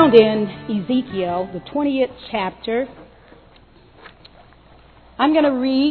found in Ezekiel, the 20th chapter. I'm going to read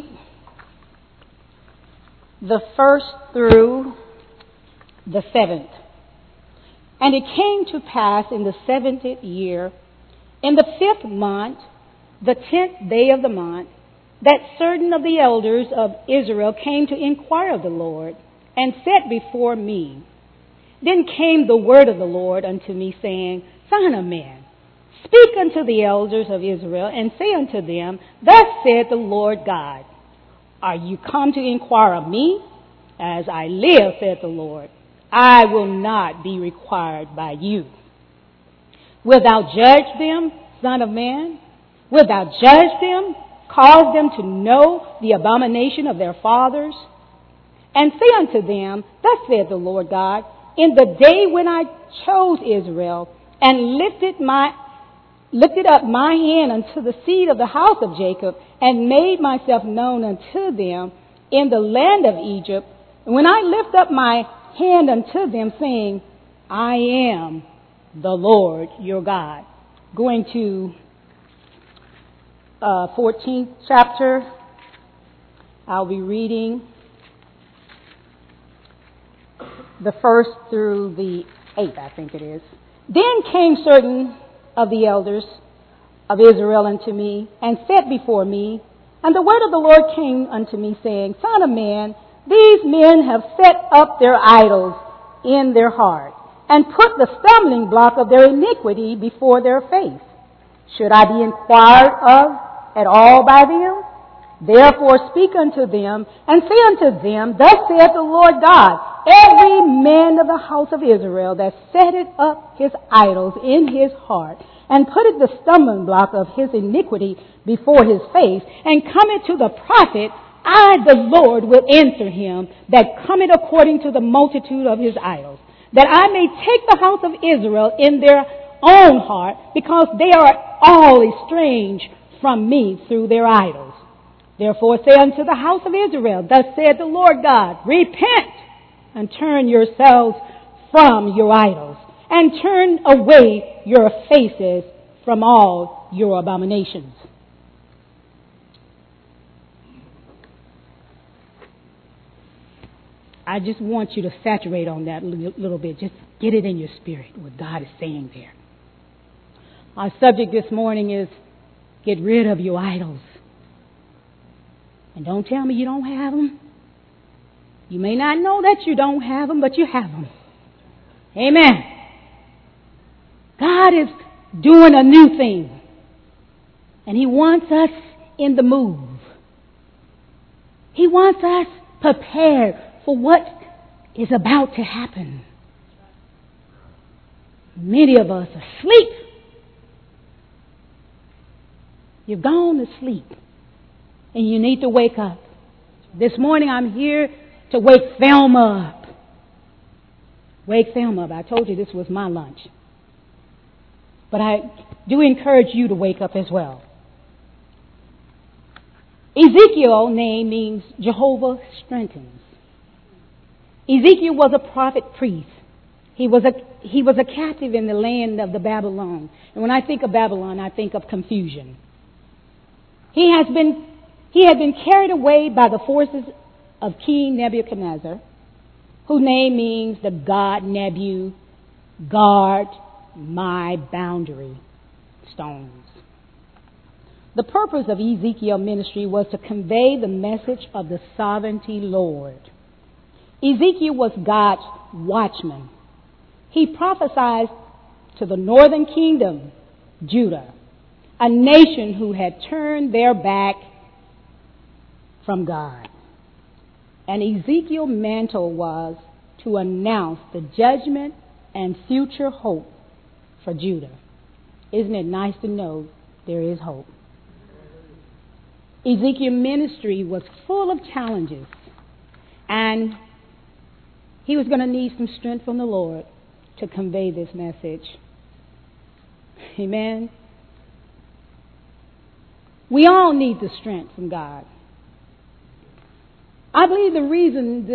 the 1st through the 7th. And it came to pass in the 70th year, in the 5th month, the 10th day of the month, that certain of the elders of Israel came to inquire of the Lord, and sat before me. Then came the word of the Lord unto me, saying, Son of man, speak unto the elders of Israel, and say unto them, Thus saith the Lord God, Are you come to inquire of me? As I live, saith the Lord, I will not be required by you. Wilt thou judge them, Son of man? Wilt thou judge them, cause them to know the abomination of their fathers? And say unto them, Thus saith the Lord God, In the day when I chose Israel, and lifted up my hand unto the seed of the house of Jacob, and made myself known unto them in the land of Egypt, and when I lift up my hand unto them, saying, I am the Lord your God. Going to 14th chapter, I'll be reading the 1st through the 8th, I think it is. Then came certain of the elders of Israel unto me, and sat before me. And the word of the Lord came unto me, saying, Son of man, these men have set up their idols in their heart, and put the stumbling block of their iniquity before their face. Should I be inquired of at all by them? Therefore speak unto them, and say unto them, Thus saith the Lord God, Every man of the house of Israel that setteth up his idols in his heart, and putteth the stumbling block of his iniquity before his face, and cometh to the prophet, I, the Lord, will answer him that cometh according to the multitude of his idols, that I may take the house of Israel in their own heart, because they are all estranged from me through their idols. Therefore say unto the house of Israel, Thus saith the Lord God, Repent, and turn yourselves from your idols, and turn away your faces from all your abominations. I just want you to saturate on that a little bit. Just get it in your spirit, what God is saying there. Our subject this morning is, get rid of your idols. And don't tell me you don't have them. You may not know that you don't have them, but you have them. Amen. God is doing a new thing. And He wants us in the move. He wants us prepared for what is about to happen. Many of us are asleep. You've gone to sleep. And you need to wake up. This morning I'm here to wake Thelma up. Wake Thelma up. I told you this was my lunch. But I do encourage you to wake up as well. Ezekiel's name means Jehovah strengthens. Ezekiel was a prophet priest. He was a captive in the land of the Babylon. And when I think of Babylon, I think of confusion. He had been carried away by the forces of King Nebuchadnezzar, whose name means the God Nebu, guard my boundary stones. The purpose of Ezekiel's ministry was to convey the message of the sovereignty Lord. Ezekiel was God's watchman. He prophesied to the northern kingdom, Judah, a nation who had turned their back from God. And Ezekiel's mantle was to announce the judgment and future hope for Judah. Isn't it nice to know there is hope? Ezekiel's ministry was full of challenges, and he was going to need some strength from the Lord to convey this message. Amen. We all need the strength from God. I believe the reason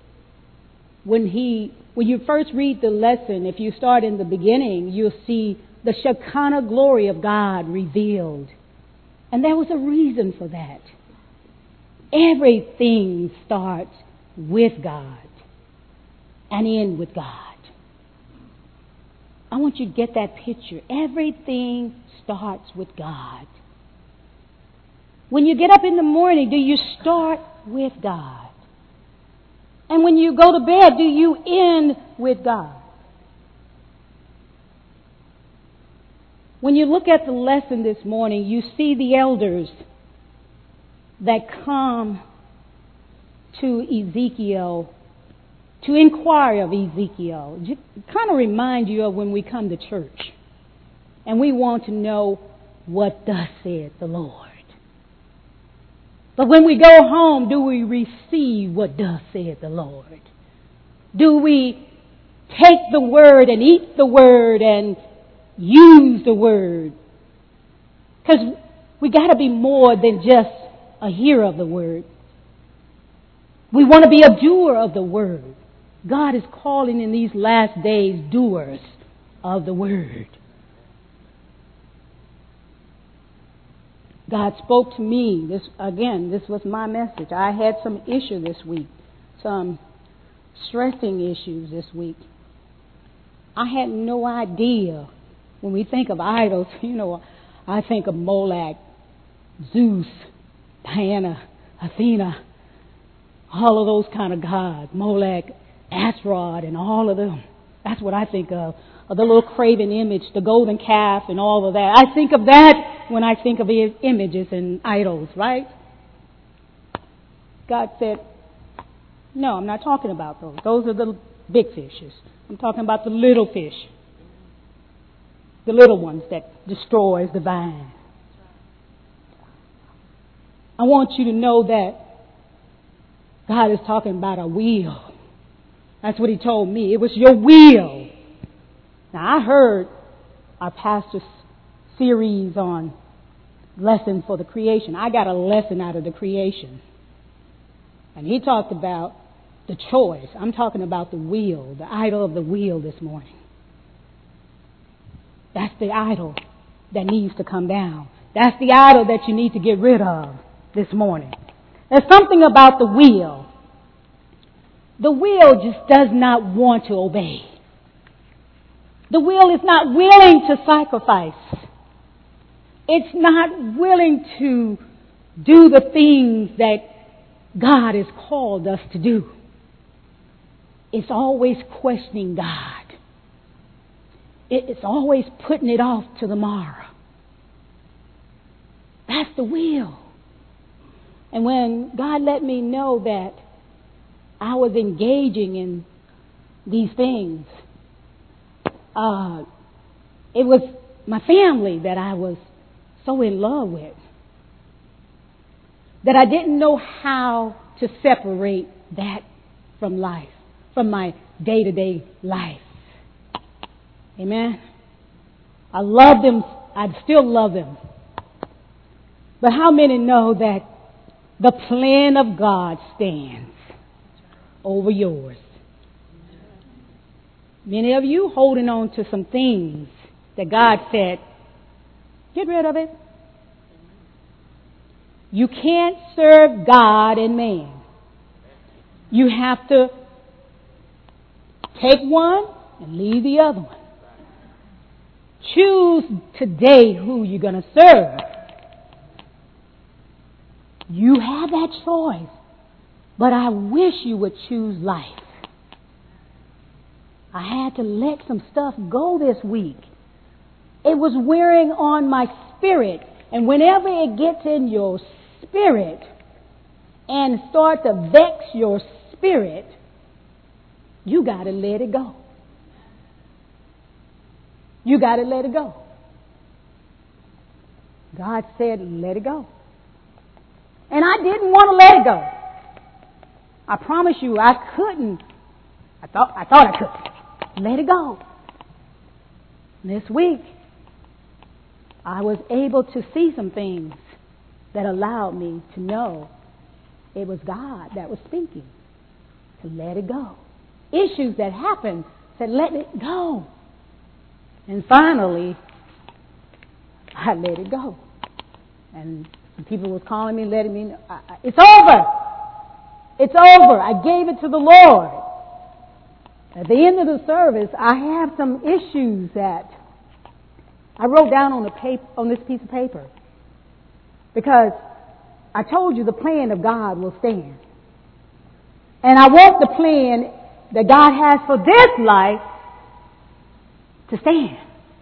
when you first read the lesson, if you start in the beginning, you'll see the Shekinah glory of God revealed. And there was a reason for that. Everything starts with God and end with God. I want you to get that picture. Everything starts with God. When you get up in the morning, do you start with God? And when you go to bed, do you end with God? When you look at the lesson this morning, you see the elders that come to Ezekiel to inquire of Ezekiel. Kind of remind you of when we come to church and we want to know what thus saith the Lord. But when we go home, do we receive what thus saith the Lord? Do we take the word and eat the word and use the word? Because we got to be more than just a hearer of the word. We want to be a doer of the word. God is calling in these last days doers of the word. God spoke to me. This was my message. I had some issue this week, some stressing issues this week. I had no idea. When we think of idols, I think of Moloch, Zeus, Diana, Athena, all of those kind of gods, Moloch, Asherah, and all of them. That's what I think of the little graven image, the golden calf, and all of that. I think of that when I think of images and idols, right? God said, no, I'm not talking about those. Those are the big fishes. I'm talking about the little fish. The little ones that destroys the vine. I want you to know that God is talking about a will. That's what He told me. It was your will. Now, I heard our pastor's series on lesson for the creation. I got a lesson out of the creation. And he talked about the choice. I'm talking about the will, the idol of the will this morning. That's the idol that needs to come down. That's the idol that you need to get rid of this morning. There's something about the will. The will just does not want to obey. The will is not willing to sacrifice. It's not willing to do the things that God has called us to do. It's always questioning God. It's always putting it off to tomorrow. That's the will. And when God let me know that I was engaging in these things, it was my family that I was so in love with that I didn't know how to separate that from life, from my day-to-day life. Amen. I love them. I still love them. But how many know that the plan of God stands over yours? Many of you holding on to some things that God said, get rid of it. You can't serve God and man. You have to take one and leave the other one. Choose today who you're going to serve. You have that choice. But I wish you would choose life. I had to let some stuff go this week. It was wearing on my spirit. And whenever it gets in your spirit and start to vex your spirit, you got to let it go. You got to let it go. God said, let it go. And I didn't want to let it go. I promise you, I couldn't. I thought I could. Let it go. This week, I was able to see some things that allowed me to know it was God that was speaking. To let it go. Issues that happened said, let it go. And finally, I let it go. And some people was calling me, letting me know, it's over. It's over. I gave it to the Lord. At the end of the service, I have some issues that I wrote down on this piece of paper. Because I told you the plan of God will stand. And I want the plan that God has for this life to stand.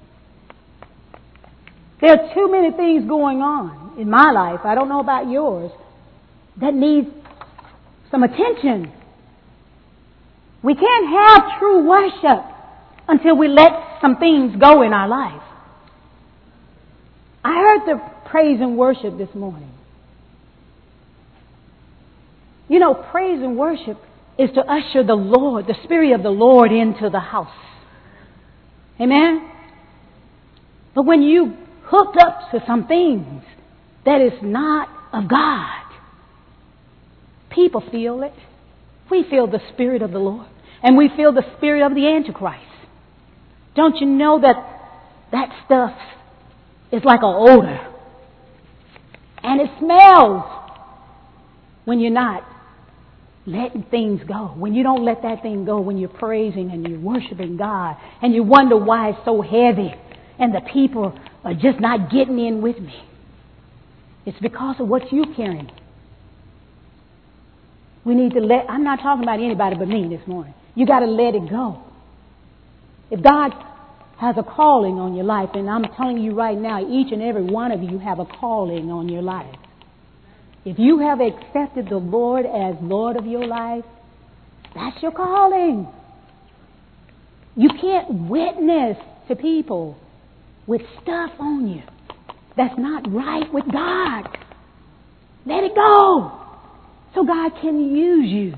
There are too many things going on in my life, I don't know about yours, that needs some attention. We can't have true worship until we let some things go in our life. I heard the praise and worship this morning. You know, praise and worship is to usher the Lord, the Spirit of the Lord, into the house. Amen? But when you hook up to some things that is not of God, people feel it. We feel the Spirit of the Lord. And we feel the spirit of the Antichrist. Don't you know that stuff is like an odor? And it smells when you're not letting things go. When you don't let that thing go, when you're praising and you're worshiping God, and you wonder why it's so heavy and the people are just not getting in with me. It's because of what you're carrying. We need to I'm not talking about anybody but me this morning. You got to let it go. If God has a calling on your life, and I'm telling you right now, each and every one of you have a calling on your life. If you have accepted the Lord as Lord of your life, that's your calling. You can't witness to people with stuff on you that's not right with God. Let it go so God can use you.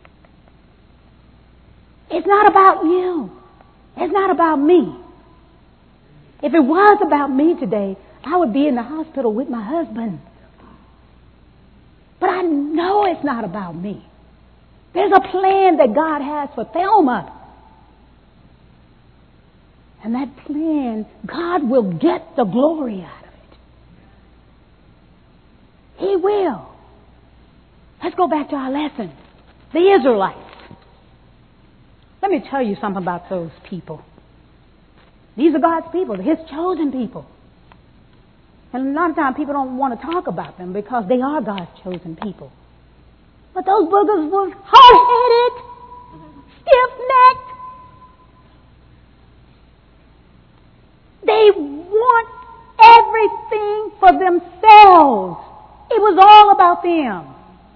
It's not about you. It's not about me. If it was about me today, I would be in the hospital with my husband. But I know it's not about me. There's a plan that God has for Thelma. And that plan, God will get the glory out of it. He will. Let's go back to our lesson. The Israelites. Let me tell you something about those people. These are God's people, His chosen people. And a lot of times people don't want to talk about them because they are God's chosen people. But those boogers were hard-headed, stiff-necked. They want everything for themselves. It was all about them.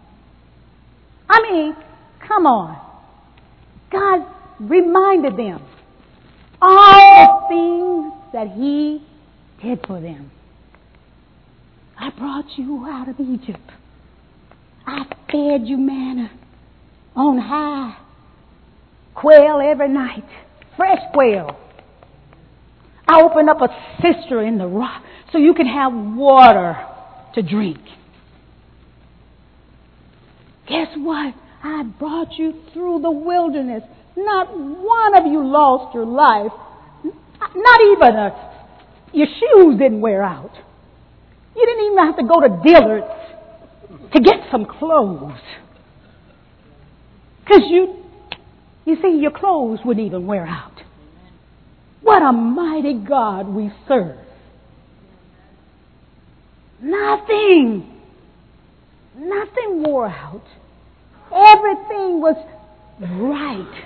I mean, come on. God reminded them all the things that He did for them. I brought you out of Egypt. I fed you manna on high. Quail every night. Fresh quail. I opened up a cistern in the rock so you can have water to drink. Guess what? I brought you through the wilderness. Not one of you lost your life. Not even your shoes didn't wear out. You didn't even have to go to Dillard's to get some clothes. Because you see, your clothes wouldn't even wear out. What a mighty God we serve. Nothing wore out. Everything was right.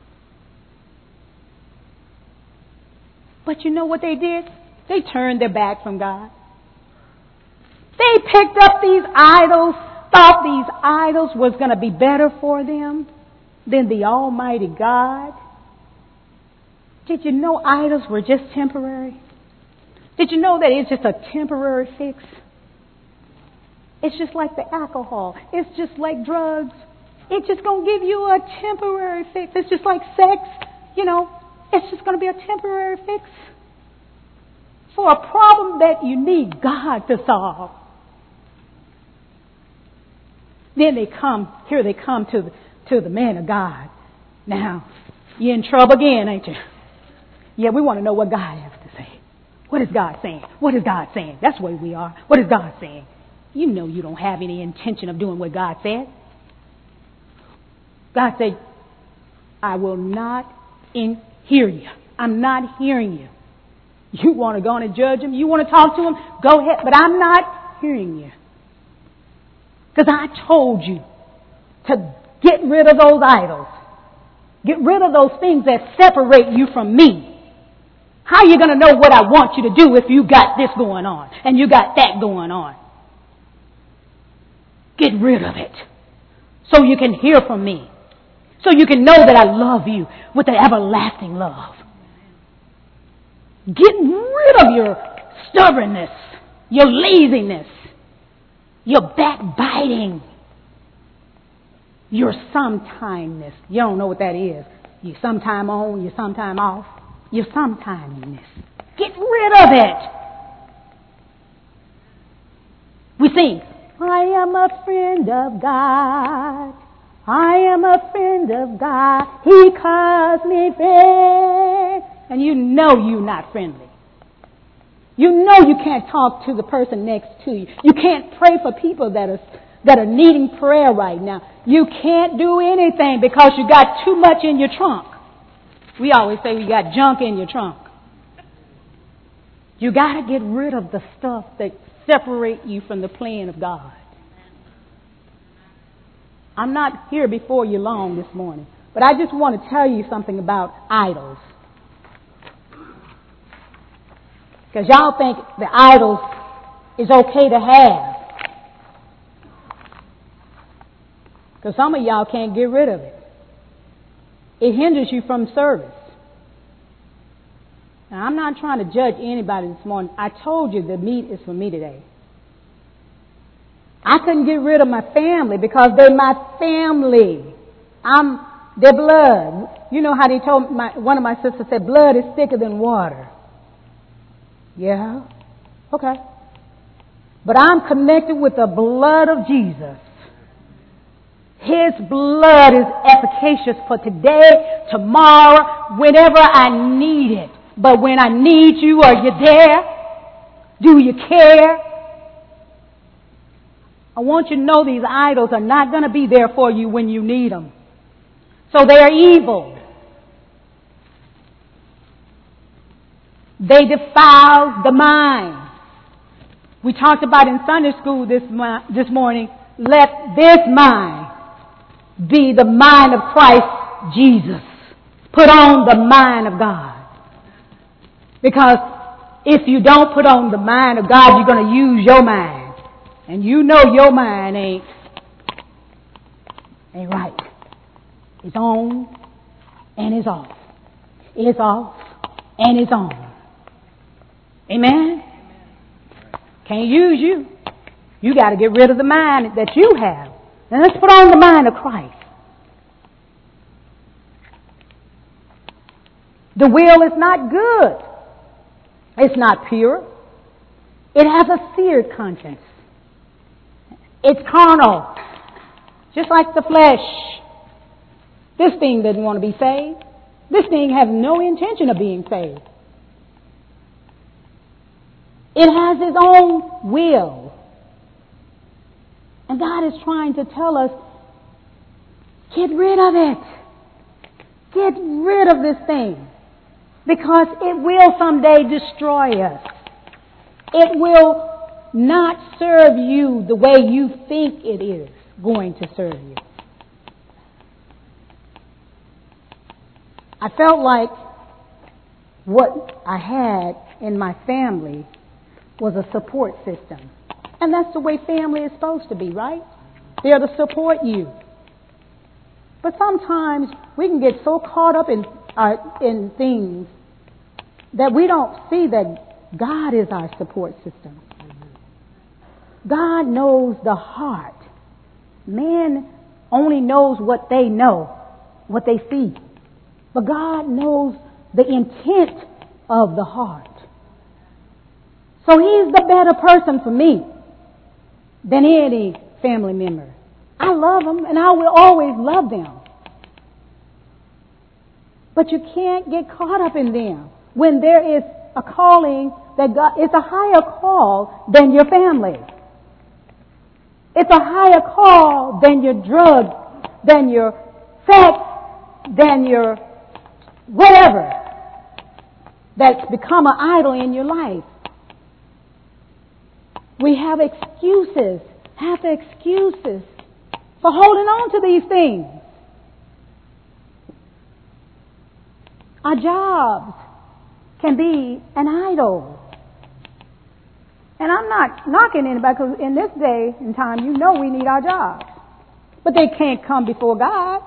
But you know what they did? They turned their back from God. They picked up these idols, thought these idols was going to be better for them than the Almighty God. Did you know idols were just temporary? Did you know that it's just a temporary fix? It's just like the alcohol. It's just like drugs. It's just going to give you a temporary fix. It's just like sex. You know, it's just going to be a temporary fix for a problem that you need God to solve. Then they come to the man of God. Now, you're in trouble again, ain't you? Yeah, we want to know what God has to say. What is God saying? What is God saying? That's the way we are. What is God saying? You know you don't have any intention of doing what God said. God said, I will not hear you. I'm not hearing you. You want to go on and judge him? You want to talk to him? Go ahead. But I'm not hearing you. Because I told you to get rid of those idols. Get rid of those things that separate you from me. How are you going to know what I want you to do if you got this going on and you got that going on? Get rid of it so you can hear from me. So you can know that I love you with an everlasting love. Get rid of your stubbornness, your laziness, your backbiting, your sometimeness. You don't know what that is. You sometime on, you sometime off. Your sometimeness. Get rid of it. We sing, I am a friend of God. I am a friend of God. He calls me friend. And you know you're not friendly. You know you can't talk to the person next to you. You can't pray for people that are needing prayer right now. You can't do anything because you got too much in your trunk. We always say we got junk in your trunk. You got to get rid of the stuff that separate you from the plan of God. I'm not here before you long this morning, but I just want to tell you something about idols. Because y'all think the idols is okay to have. Because some of y'all can't get rid of it. It hinders you from service. Now, I'm not trying to judge anybody this morning. I told you the meat is for me today. I couldn't get rid of my family because they're my family. I'm their blood. You know how they told one of my sisters said, blood is thicker than water. Yeah, okay. But I'm connected with the blood of Jesus. His blood is efficacious for today, tomorrow, whenever I need it. But when I need you, are you there? Do you care? I want you to know these idols are not going to be there for you when you need them. So they are evil. They defile the mind. We talked about in Sunday school this morning, let this mind be the mind of Christ Jesus. Put on the mind of God. Because if you don't put on the mind of God, you're going to use your mind. And you know your mind ain't right. It's on and it's off. It's off and it's on. Amen? Can't use you. You got to get rid of the mind that you have. And let's put on the mind of Christ. The will is not good. It's not pure. It has a seared conscience. It's carnal. Just like the flesh. This thing doesn't want to be saved. This thing has no intention of being saved. It has its own will. And God is trying to tell us, get rid of it. Get rid of this thing. Because it will someday destroy us. It will not serve you the way you think it is going to serve you. I felt like what I had in my family was a support system. And that's the way family is supposed to be, right? They're to support you. But sometimes we can get so caught up in things that we don't see that God is our support system. God knows the heart. Man only knows what they know, what they see. But God knows the intent of the heart. So He's the better person for me than any family member. I love them and I will always love them. But you can't get caught up in them when there is a calling that God, it's a higher call than your family. It's a higher call than your drugs, than your sex, than your whatever that's become an idol in your life. We have excuses for holding on to these things. Our jobs can be an idol. And I'm not knocking anybody, because in this day and time, you know we need our jobs. But they can't come before God.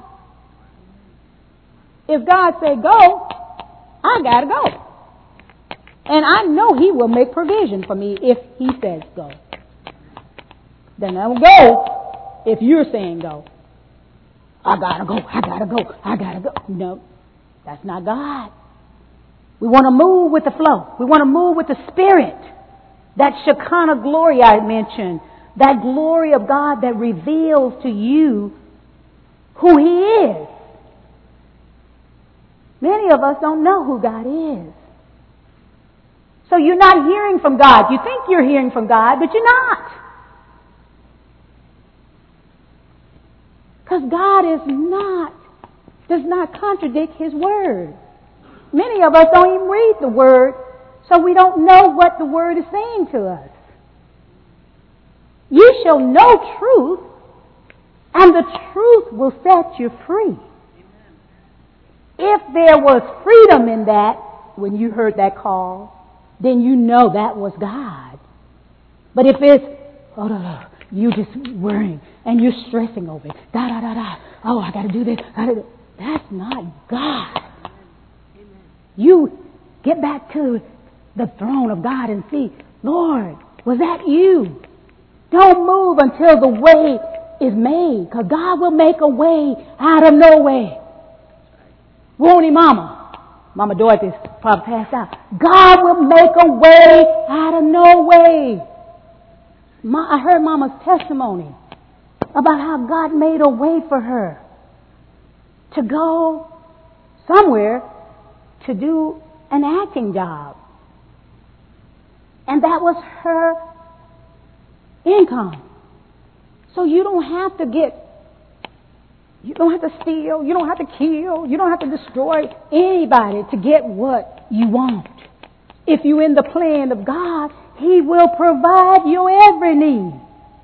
If God say go, I got to go. And I know He will make provision for me if He says go. Then I will go if you're saying go. I got to go. No, that's not God. We want to move with the flow. We want to move with the Spirit. That Shekinah glory I mentioned. That glory of God that reveals to you who He is. Many of us don't know who God is. So you're not hearing from God. You think you're hearing from God, but you're not. Because God does not contradict His Word. Many of us don't even read the Word, so we don't know what the Word is saying to us. You shall know truth, and the truth will set you free. If there was freedom in that, when you heard that call, then you know that was God. But if it's, you just worrying and you're stressing over it, oh, I got to do this, that's not God. You get back to the throne of God and see, Lord, was that you? Don't move until the way is made, because God will make a way out of no way. Won't He, Mama? Mama Dorothy's probably passed out. God will make a way out of no way. I heard Mama's testimony about how God made a way for her to go somewhere to do an acting job. And that was her income. So you don't have to steal, you don't have to kill, you don't have to destroy anybody to get what you want. If you're in the plan of God, He will provide your every need.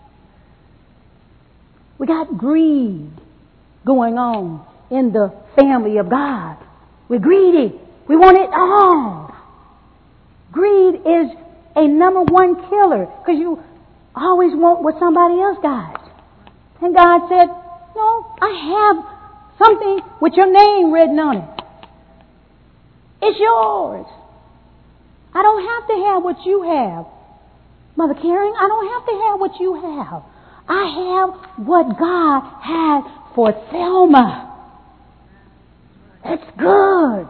We got greed going on in the family of God. We're greedy. We want it all. Greed is a number one killer, because you always want what somebody else got. And God said, no, I have something with your name written on it. It's yours. I don't have to have what you have. Mother Karen, I don't have to have what you have. I have what God had for Thelma. It's good.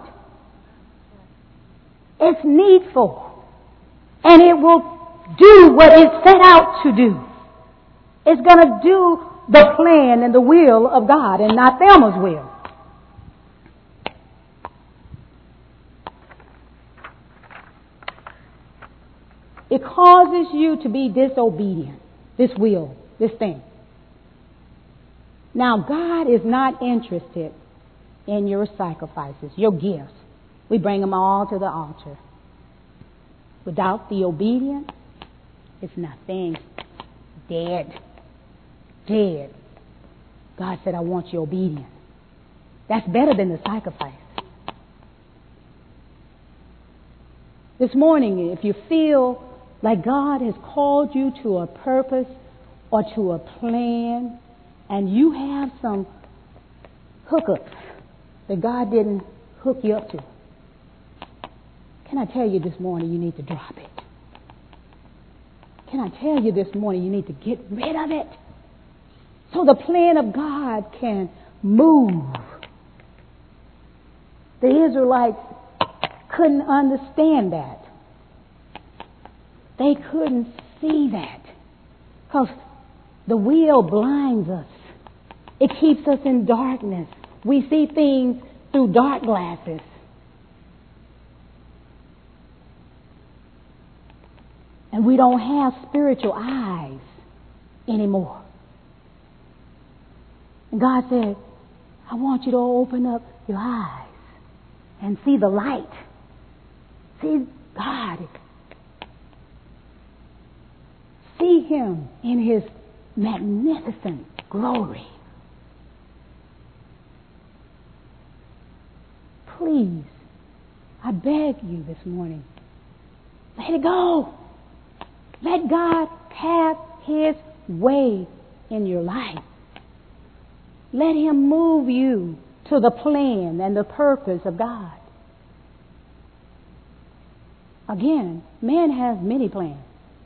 It's needful. And it will do what it set out to do. It's going to do the plan and the will of God and not Thelma's will. It causes you to be disobedient, this will, this thing. Now, God is not interested in your sacrifices, your gifts. We bring them all to the altar. Without the obedience, it's nothing. Dead. God said, I want you obedient. That's better than the sacrifice. This morning, if you feel like God has called you to a purpose or to a plan, and you have some hookups that God didn't hook you up to, can I tell you this morning you need to drop it? Can I tell you this morning you need to get rid of it so the plan of God can move? The Israelites couldn't understand that. They couldn't see that because the will blinds us. It keeps us in darkness. We see things through dark glasses. And we don't have spiritual eyes anymore. And God said, I want you to open up your eyes and see the light. See God. See Him in His magnificent glory. Please, I beg you this morning, let it go. Let God have His way in your life. Let Him move you to the plan and the purpose of God. Again, man has many plans.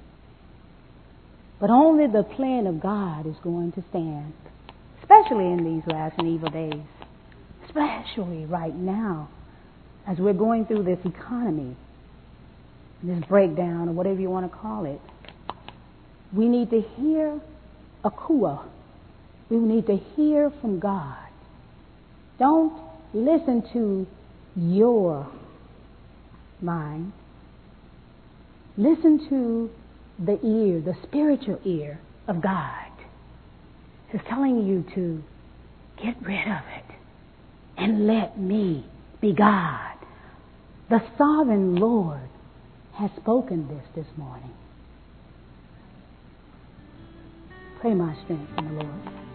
But only the plan of God is going to stand, especially in these last and evil days, especially right now as we're going through this economy, this breakdown, or whatever you want to call it. We need to hear a kua. We need to hear from God. Don't listen to your mind. Listen to the ear, the spiritual ear of God. He's telling you to get rid of it and let me be God. The sovereign Lord has spoken this morning. Pray my strength in the Lord.